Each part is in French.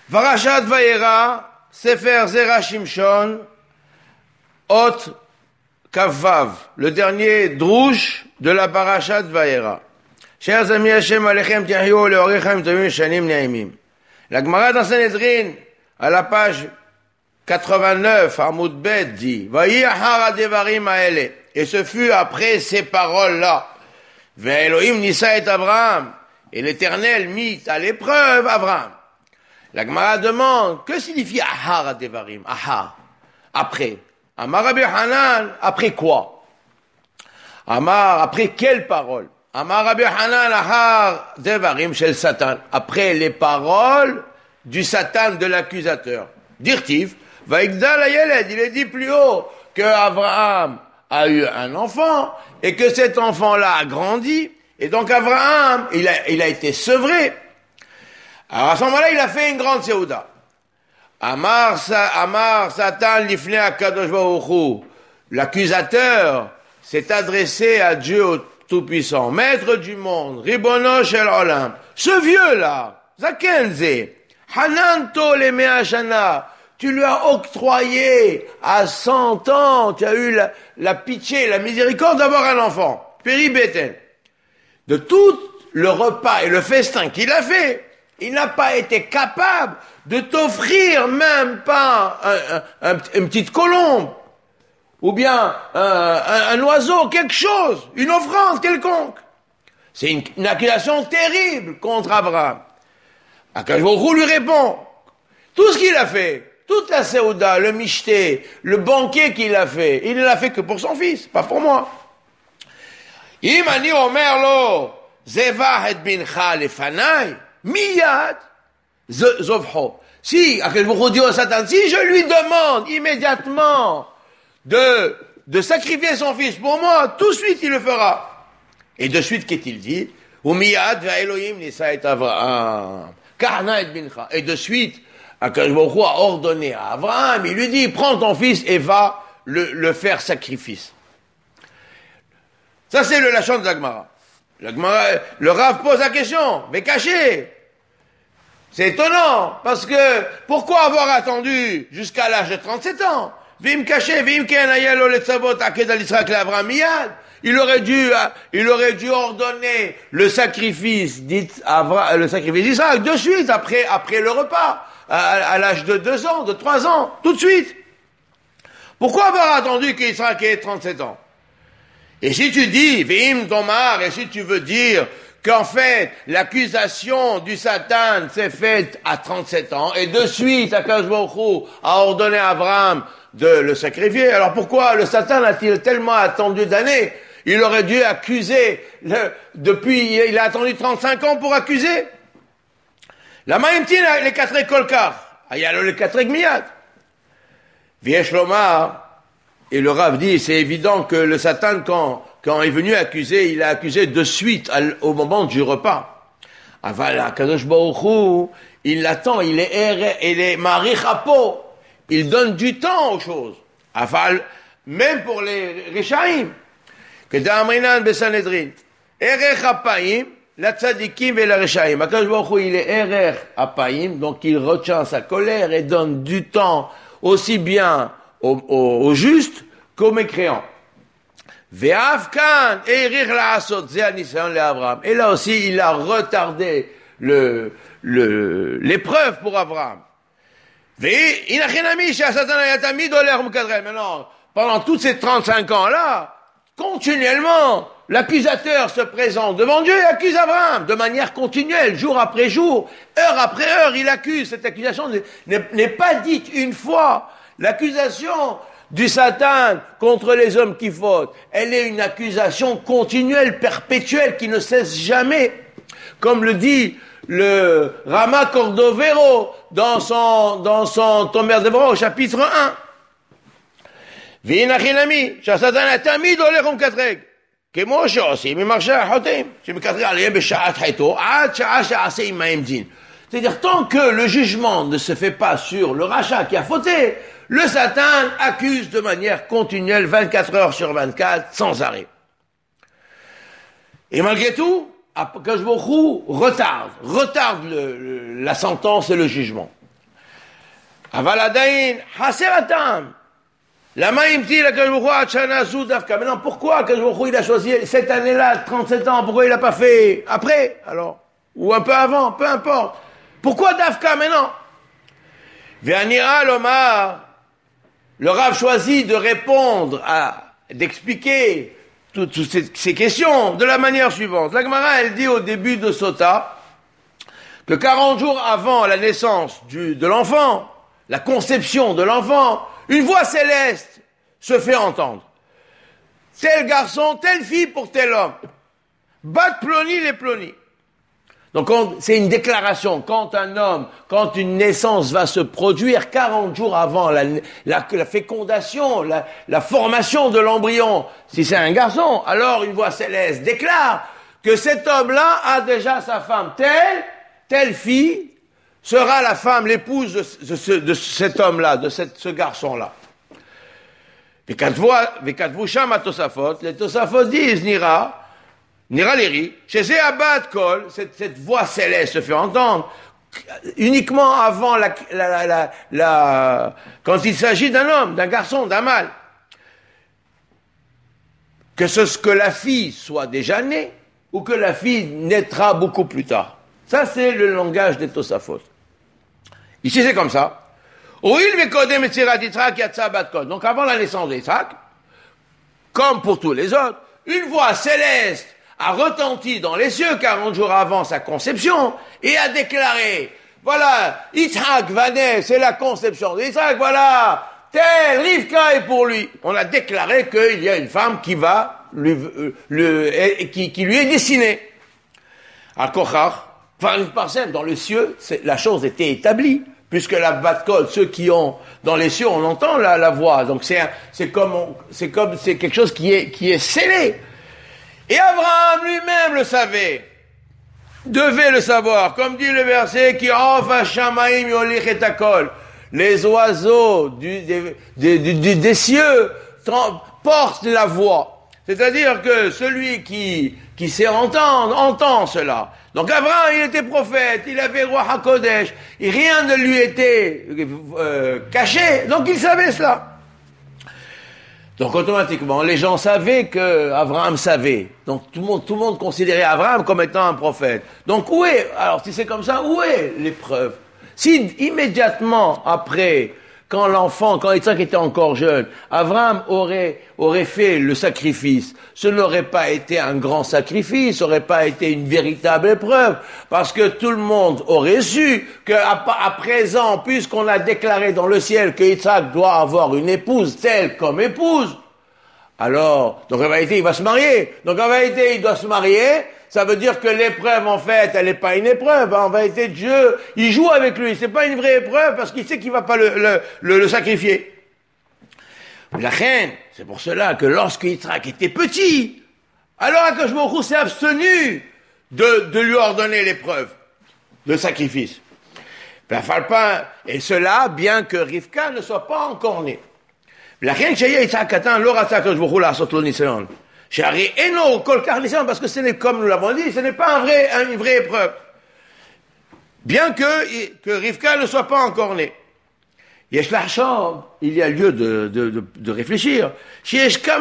Parashat Vayera, Sefer Zera Shimshon, Ot Kavav, le dernier drouche de la Parashat Vayera. Chers amis Hashem Alechem Tiahio Leorichem Tovim Shanim Neimim. La Gemara dans Sanhedrin, à la page 89, Hamoud Bet dit, Vayi Ahara Devarim Aele. Et ce fut après ces paroles-là. Ve'Elohim Nissa et Abraham. Et l'Éternel mit à l'épreuve Abraham. La Gemara demande, que signifie Ahara Devarim? Ahar. Après. Amar Rabbi Hanan, après quoi? Amar, après quelle parole? Amar Rabbi Hanan, Ahar Devarim shel Satan. Après les paroles du Satan, de l'accusateur. Dirtiv, Vaigdal Ayeled, il est dit plus haut que Abraham a eu un enfant et que cet enfant-là a grandi. Et donc Abraham, il a été sevré. Alors à ce moment-là, il a fait une grande séouda. Amar Satan lifne akadosh baruch hu. L'accusateur s'est adressé à Dieu Tout-Puissant, Maître du monde, Ribono shel olam. Ce vieux-là, Zakenze, Hananto le mea shana, tu lui as octroyé à 100 ans, tu as eu la pitié, la miséricorde d'avoir un enfant. Péribéten. De tout le repas et le festin qu'il a fait, il n'a pas été capable de t'offrir même pas une petite colombe, ou bien un oiseau, quelque chose, une offrande quelconque. C'est une accusation terrible contre Abraham. Akadosh Baruch Hu lui répond, tout ce qu'il a fait, toute la séouda, le michté, le banquet qu'il a fait, il ne l'a fait que pour son fils, pas pour moi. Imani omer lo, zevah et bincha lefanai, miyad, zovho. Si, Akadosh Baruch Hu dit au Satan, si je lui demande immédiatement de sacrifier son fils pour moi, tout de suite il le fera. Et de suite, qu'est-il dit? Umiyad va Elohim nisa et Avraham, karna et bincha. Et de suite, Akadosh Baruch Hu a ordonné à Abraham, il lui dit, prends ton fils et va le faire sacrifice. Ça c'est le lachon de la Gemara. Le Rav pose la question, mais caché. C'est étonnant, parce que, pourquoi avoir attendu jusqu'à l'âge de 37 ans? Vim caché, vim ken ayelo letzavot aked al Yisraël l'Avraham miyad. Il aurait dû ordonner le sacrifice d'Israël de suite, après le repas, à l'âge de 2 ans, de 3 ans, tout de suite. Pourquoi avoir attendu qu'Israël ait 37 ans? Et si tu dis, Vim Tomar, et si tu veux dire qu'en fait, l'accusation du Satan s'est faite à 37 ans, et de suite, Akadosh Baruch Hu a ordonné à Abraham de le sacrifier, alors pourquoi le Satan a-t-il tellement attendu d'années? Il aurait dû accuser, il a attendu 35 ans pour accuser. La Maïmtin, les 4 kolkar, ayalo les 4 gmiyat. Viesh Lomar, et le Rav dit, c'est évident que le Satan, quand il est venu accuser, il a accusé de suite au moment du repas. Aval Akadosh Baruch Hu, il l'attend, il est marichapo, il donne du temps aux choses. Aval, même pour les Rishaim. Que d'Amrinan Besanedrin, Erech Apayim, la Tzadikim et la Rishaim. Akadosh Baruch Hu, il est Erech Apayim, donc il retient sa colère et donne du temps aussi bien aux justes qu'aux mécréants. Ve'afkan erir la'asot ze anisayon le'Avraham. Et là aussi, il a retardé l'épreuve pour Abraham. Ve'inachinami she'asatan ayatamid oler mukadrel. Maintenant, pendant tous ces 35 ans-là, continuellement, l'accusateur se présente devant Dieu et accuse Abraham de manière continuelle, jour après jour, heure après heure, il accuse. Cette accusation n'est pas dite une fois. L'accusation du Satan contre les hommes qui fautent, elle est une accusation continuelle, perpétuelle, qui ne cesse jamais. Comme le dit le Rama Cordovero dans son Tomer Devorah au chapitre 1. V'inachinami, שהשטן היה תמיד הולך ומקטרג, כמו שעושים עם מרשע החוטאים, שמקטרג עליהם בשעת חטאו, עד שעה שעשה עמהם דין. C'est-à-dire, tant que le jugement ne se fait pas sur le rachat qui a fauté, le Satan accuse de manière continuelle, 24 heures sur 24, sans arrêt. Et malgré tout, Akadosh Baruch Hu retarde la sentence et le jugement. Aval adayin, haser atam. Lama imti la Kadosh Baruch Hu ad shana zu dafka. Maintenant, pourquoi Kadosh Baruch Hu il a choisi cette année-là, 37 ans, pourquoi il l'a pas fait après, alors? Ou un peu avant, peu importe. Pourquoi dafka maintenant? Ve'anira lomar, le Rav choisit de répondre d'expliquer toutes ces questions de la manière suivante. La Gemara, elle dit au début de Sota que 40 jours avant la naissance de l'enfant, la conception de l'enfant, une voix céleste se fait entendre. Tel garçon, telle fille pour tel homme. Bat ploni les plonis. Donc c'est une déclaration. Quand une naissance va se produire 40 jours avant la fécondation, la formation de l'embryon, si c'est un garçon, alors une voix céleste déclare que cet homme-là a déjà sa femme. Telle fille sera la femme, l'épouse de cet homme-là, de ce garçon-là. Les Tosafot disent, Nira Léri, chez Abat Kol, cette voix céleste se fait entendre uniquement avant quand il s'agit d'un homme, d'un garçon, d'un mâle. Que la fille soit déjà née, ou que la fille naîtra beaucoup plus tard. Ça, c'est le langage des Tosafot. Ici, c'est comme ça. Donc, avant la naissance d'Isaac, comme pour tous les autres, une voix céleste a retenti dans les cieux 40 jours avant sa conception et a déclaré, voilà, Yitzhak va naître, c'est la conception d'Isaac, voilà, tel Rivka est pour lui. On a déclaré qu'il y a une femme qui va qui lui est destinée. À Kochach, dans le cieux, la chose était établie, puisque la Bat-Kol, ceux qui ont dans les cieux, on entend la voix. Donc c'est quelque chose qui est scellé. Et Abraham lui-même le savait, devait le savoir, comme dit le verset qui shamaim yolich et akol. Les oiseaux des cieux portent la voix. C'est-à-dire que celui qui sait entendre, entend cela. Donc Abraham, il était prophète, il avait roi HaKodesh, et rien ne lui était caché, donc il savait cela. Donc automatiquement, les gens savaient que Abraham savait. Donc tout le monde considérait Abraham comme étant un prophète. Donc alors si c'est comme ça, où est l'épreuve? Si immédiatement après, quand Isaac était encore jeune, Abraham aurait fait le sacrifice, ce n'aurait pas été un grand sacrifice, ce n'aurait pas été une véritable épreuve, parce que tout le monde aurait su qu'à présent, puisqu'on a déclaré dans le ciel que Isaac doit avoir une épouse telle comme épouse, alors, donc en vérité, il va se marier. Donc en vérité, il doit se marier. Ça veut dire que l'épreuve, en fait, elle n'est pas une épreuve. En vérité, Dieu, il joue avec lui. C'est pas une vraie épreuve parce qu'il sait qu'il va pas le sacrifier. La reine, c'est pour cela que lorsque Yitzhak était petit, alors Akadosh Baruch Hu s'est abstenu de lui ordonner l'épreuve, le sacrifice. Et cela, bien que Rivka ne soit pas encore née. La reine, Yitzhak Katan, lo ratza Akadosh Baruch Hu la'asot lo nisayon. Parce que ce n'est, comme nous l'avons dit, ce n'est pas une vraie épreuve. Bien que Rivka ne soit pas encore née. Il y a lieu de réfléchir. Il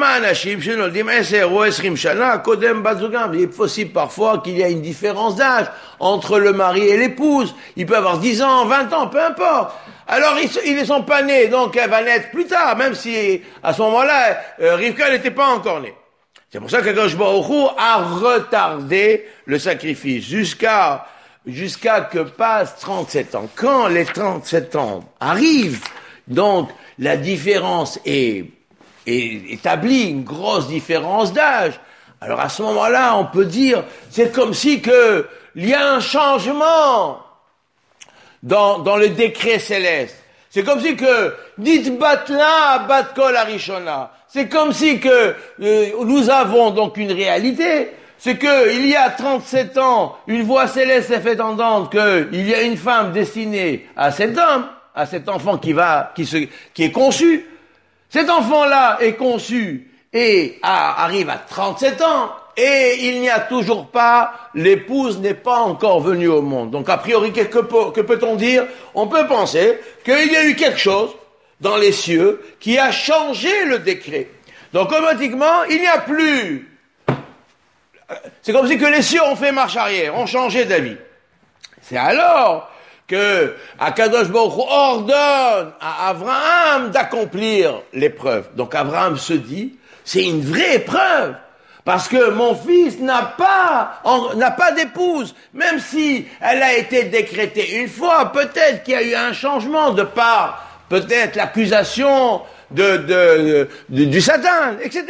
est possible parfois qu'il y a une différence d'âge entre le mari et l'épouse. Il peut avoir 10 ans, 20 ans, peu importe. Alors ils ne sont pas nés, donc elle va naître plus tard, même si à ce moment-là, Rivka n'était pas encore née. C'est pour ça qu'Akadosh Baruch Hu a retardé le sacrifice jusqu'à que passent 37 ans. Quand les 37 ans arrivent, donc la différence est établie, une grosse différence d'âge. Alors à ce moment-là, on peut dire, c'est comme si il y a un changement dans le décret céleste. C'est comme si que dit batla bat kol arishona. C'est comme si que nous avons donc une réalité. C'est que il y a 37 ans, une voix céleste s'est fait entendre qu'il y a une femme destinée à cet homme, à cet enfant qui est conçu. Cet enfant-là est conçu et arrive à 37 ans. et il n'y a toujours pas, l'épouse n'est pas encore venue au monde. Donc a priori, que peut-on dire? On peut penser qu'il y a eu quelque chose dans les cieux qui a changé le décret. Donc automatiquement, il n'y a plus... C'est comme si que les cieux ont fait marche arrière, ont changé d'avis. C'est alors que Akadosh Baruch Hu ordonne à Abraham d'accomplir l'épreuve. Donc Abraham se dit, c'est une vraie épreuve, parce que mon fils n'a pas d'épouse, même si elle a été décrétée une fois, peut-être qu'il y a eu un changement de part, peut-être l'accusation du Satan, etc.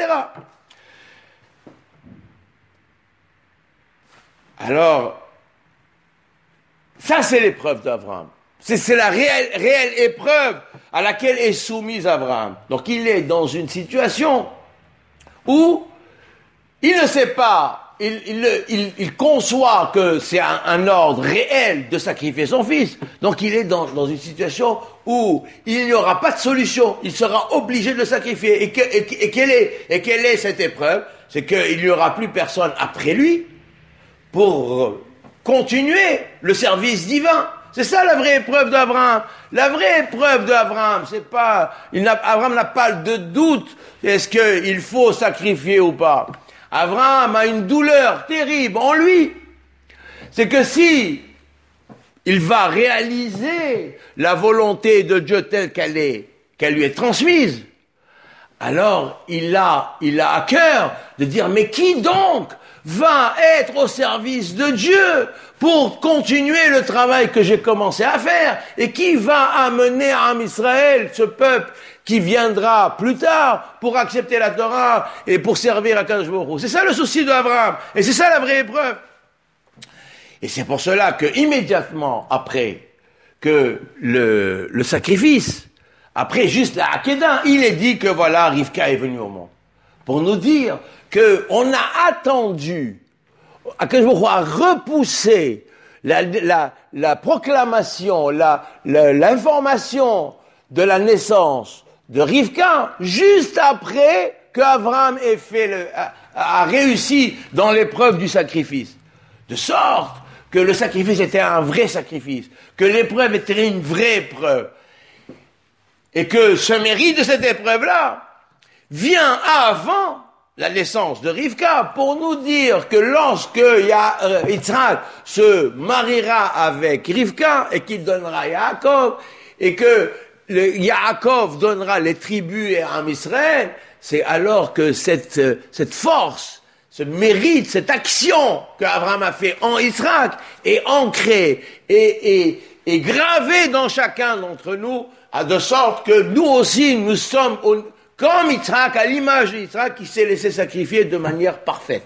Alors, ça c'est l'épreuve d'Abraham. C'est la réelle épreuve à laquelle est soumise Abraham. Donc il est dans une situation où il ne sait pas, il conçoit que c'est un ordre réel de sacrifier son fils. Donc il est dans une situation où il n'y aura pas de solution. Il sera obligé de le sacrifier. Et quelle est cette épreuve? C'est qu'il n'y aura plus personne après lui pour continuer le service divin. C'est ça la vraie épreuve d'Abraham. La vraie épreuve d'Abraham, c'est pas... Abraham n'a pas de doute. Est-ce qu'il faut sacrifier ou pas? Abraham a une douleur terrible en lui. C'est que si il va réaliser la volonté de Dieu telle qu'elle lui est transmise, alors il a à cœur de dire, mais qui donc va être au service de Dieu pour continuer le travail que j'ai commencé à faire, et qui va amener à Israël, ce peuple qui viendra plus tard pour accepter la Torah et pour servir à Kadosh Baruch Hu. C'est ça le souci d'Abraham, et c'est ça la vraie épreuve. Et c'est pour cela que immédiatement après que le sacrifice, après juste la Hakeda, il est dit que voilà, Rivka est venue au monde. Pour nous dire que on a attendu, Akadosh Baruch Hu a repoussé la proclamation, l'information de la naissance de Rivka juste après qu'Abraham a réussi dans l'épreuve du sacrifice. De sorte que le sacrifice était un vrai sacrifice, que l'épreuve était une vraie épreuve. Et que ce mérite de cette épreuve-là vient avant la naissance de Rivka pour nous dire que lorsque Yitzhak se mariera avec Rivka et qu'il donnera Yaakov, et que Yaakov donnera les tribus et à Israël, c'est alors que cette force, ce mérite, cette action qu'Abraham a fait en Yitzhak est ancrée et gravée dans chacun d'entre nous, de sorte que nous aussi, nous sommes comme Yitzhak, à l'image de Yitzhak, qui s'est laissé sacrifier de manière parfaite.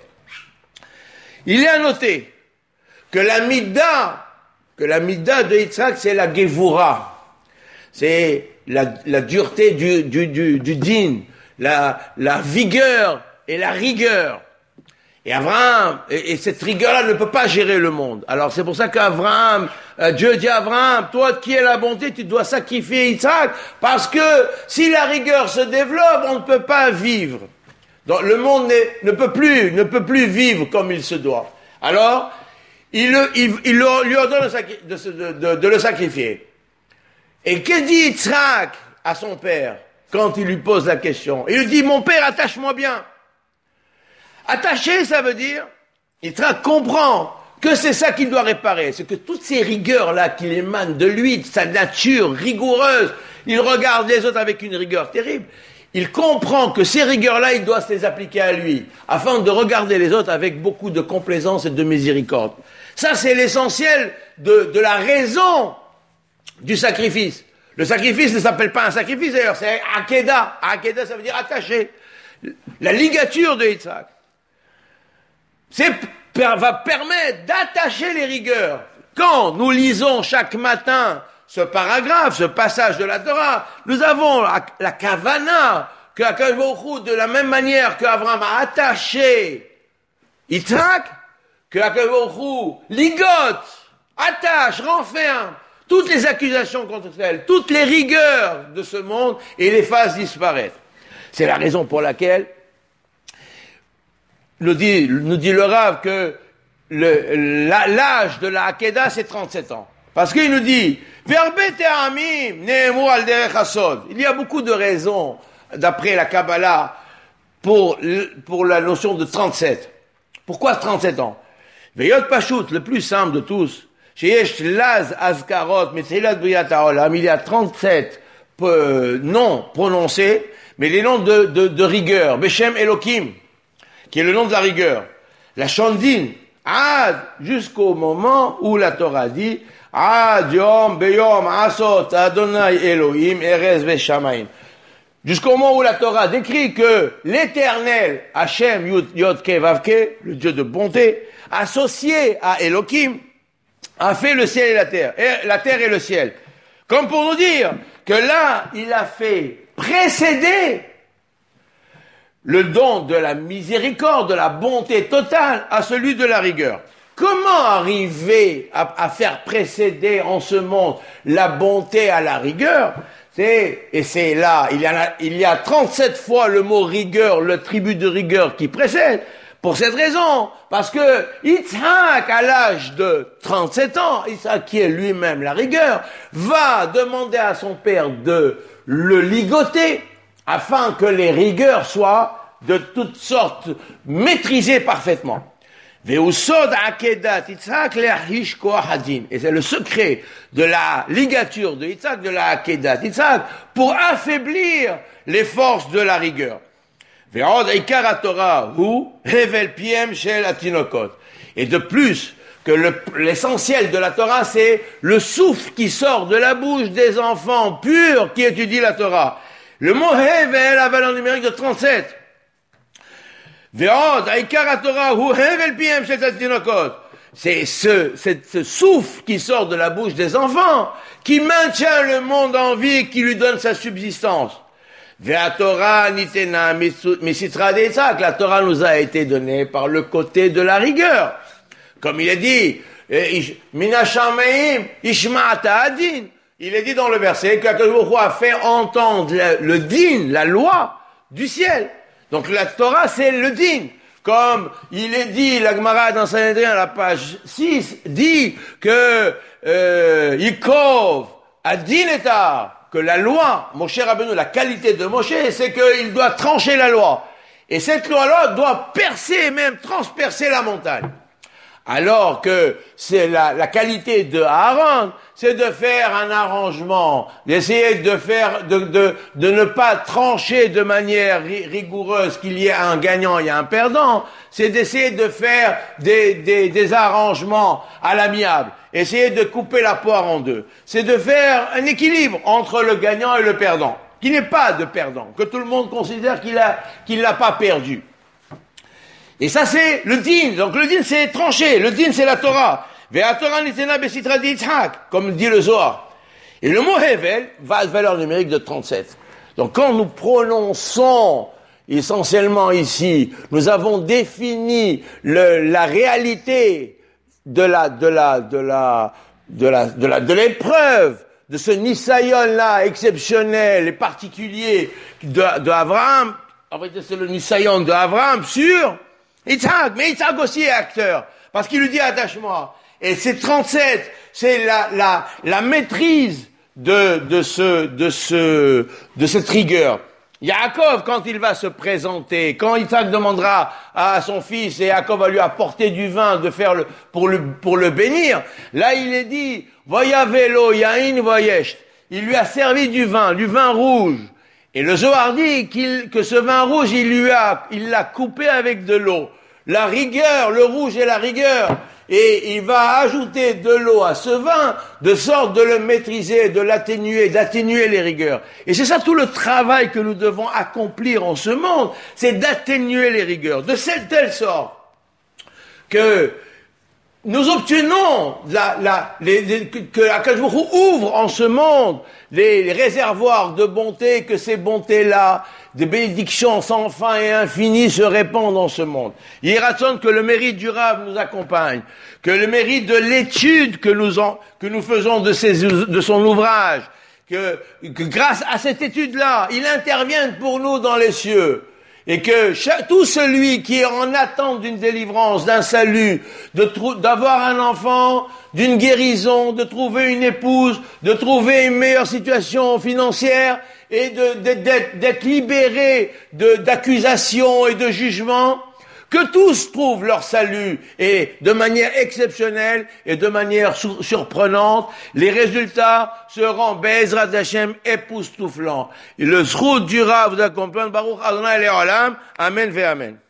Il est à noter que la midda de Yitzhak, c'est la Gevura. C'est la dureté du din, la vigueur et la rigueur. Et Abraham, et cette rigueur-là ne peut pas gérer le monde. Alors c'est pour ça qu'Abraham, Dieu dit à Abraham, toi qui es la bonté, tu dois sacrifier Yitzhak, parce que si la rigueur se développe, on ne peut pas vivre. Donc le monde ne peut plus vivre comme il se doit. Alors, il lui ordonne de le sacrifier. Et que dit Yitzhak à son père quand il lui pose la question? Il lui dit, mon père, attache-moi bien. Attaché, ça veut dire, Yitzhak comprend que c'est ça qu'il doit réparer. C'est que toutes ces rigueurs-là qui émanent de lui, de sa nature rigoureuse, il regarde les autres avec une rigueur terrible. Il comprend que ces rigueurs-là, il doit se les appliquer à lui, afin de regarder les autres avec beaucoup de complaisance et de miséricorde. Ça, c'est l'essentiel de la raison du sacrifice. Le sacrifice ne s'appelle pas un sacrifice, d'ailleurs, c'est Hakeda. Hakeda, ça veut dire attaché. La ligature de Yitzhak va permettre d'attacher les rigueurs. Quand nous lisons chaque matin ce paragraphe, ce passage de la Torah, nous avons la kavana que Akadosh Baruch Hu, de la même manière qu'Abraham a attaché Yitzhak, que Akadosh Baruch Hu ligote, attache, renferme toutes les accusations contre elle, toutes les rigueurs de ce monde et les fasse disparaître. C'est la raison pour laquelle nous dit le Rav que l'âge de la Hakeda, c'est 37 ans. Parce qu'il nous dit, il y a beaucoup de raisons, d'après la Kabbalah, pour la notion de 37. Pourquoi 37 ans? Veyot Pashut, le plus simple de tous, il y a 37 noms prononcés, mais les noms de rigueur. Beshem Elohim, qui est le nom de la rigueur. La Shandin, Ad, jusqu'au moment où la Torah dit, Ad Yom Beyom Asot Adonai Elohim Erez Veshamayim. Jusqu'au moment où la Torah décrit que l'Éternel, Hachem Yod Ke Vav Ke, le Dieu de bonté, associé à Elohim, a fait le ciel et la terre et le ciel. Comme pour nous dire que là, il a fait précéder le don de la miséricorde, de la bonté totale à celui de la rigueur. Comment arriver à faire précéder en ce monde la bonté à la rigueur? C'est là, il y a 37 fois le mot rigueur, le tribut de rigueur qui précède. Pour cette raison, parce que Yitzhak, à l'âge de 37 ans, Yitzhak qui est lui-même la rigueur, va demander à son père de le ligoter afin que les rigueurs soient de toutes sortes maîtrisées parfaitement. Et c'est le secret de la ligature de Yitzhak, de la Akedat Yitzhak, pour affaiblir les forces de la rigueur. Et de plus, que l'essentiel de la Torah, c'est le souffle qui sort de la bouche des enfants purs qui étudient la Torah. Le mot Hevel a valeur numérique de 37. C'est ce souffle qui sort de la bouche des enfants qui maintient le monde en vie, qui lui donne sa subsistance. La Torah nous a été donnée par le côté de la rigueur. Comme il est dit, il est dit dans le verset qu'Akadosh a fait entendre le din, la loi du ciel. Donc la Torah, c'est le din. Comme il est dit, la Gemara dans Sanhedrin, à la page 6, dit que Yikov, Adin etar, que la loi, Moshe Rabbeinu, la qualité de Moshe, c'est qu'il doit trancher la loi. Et cette loi-là doit percer, même transpercer la montagne. Alors que c'est la qualité de Aaron, c'est de faire un arrangement, d'essayer de faire, de ne pas trancher de manière rigoureuse qu'il y ait un gagnant et un perdant, c'est d'essayer de faire des arrangements à l'amiable, essayer de couper la poire en deux. C'est de faire un équilibre entre le gagnant et le perdant, qu'il n'y ait pas de perdant, que tout le monde considère qu'il l'a pas perdu. Et ça, c'est le din. Donc, le din, c'est tranché. Le din, c'est la Torah. Comme dit le Zohar. Et le mot Hevel va à valeur numérique de 37. Donc, quand nous prononçons essentiellement ici, nous avons défini la réalité de l'épreuve, de ce Nisayon-là, exceptionnel et particulier de Abraham. En fait, c'est le Nisayon de Abraham sur Yitzhak, mais Yitzhak aussi est acteur, parce qu'il lui dit attache-moi. Et c'est 37, c'est la maîtrise de cette rigueur. Yaakov, quand il va se présenter, quand Yitzhak demandera à son fils et Yaakov va lui apporter du vin pour le bénir, là il est dit, Vayavelo yain vayesht. Il lui a servi du vin rouge. Et le Zohar dit que ce vin rouge, il l'a coupé avec de l'eau. La rigueur, le rouge et la rigueur. Et il va ajouter de l'eau à ce vin, de sorte de le maîtriser, de l'atténuer, d'atténuer les rigueurs. Et c'est ça tout le travail que nous devons accomplir en ce monde, c'est d'atténuer les rigueurs, de telle sorte que nous obtenons que Akadosh Baruch Hu ouvre en ce monde les réservoirs de bonté, que ces bontés-là, des bénédictions sans fin et infinies se répandent dans ce monde. Il raconte que le mérite du Rav nous accompagne, que le mérite de l'étude que nous faisons de son ouvrage, que grâce à cette étude-là, il intervienne pour nous dans les cieux. et que tout celui qui est en attente d'une délivrance, d'un salut, d'avoir un enfant, d'une guérison, de trouver une épouse, de trouver une meilleure situation financière et d'être libéré d'accusations et de jugements, que tous trouvent leur salut et de manière exceptionnelle et de manière surprenante, les résultats seront Be'ezrat Hashem époustouflants. Et le zchut du Rav vous accompagne, Baruch Adonai Le'olam, Amen ve Amen.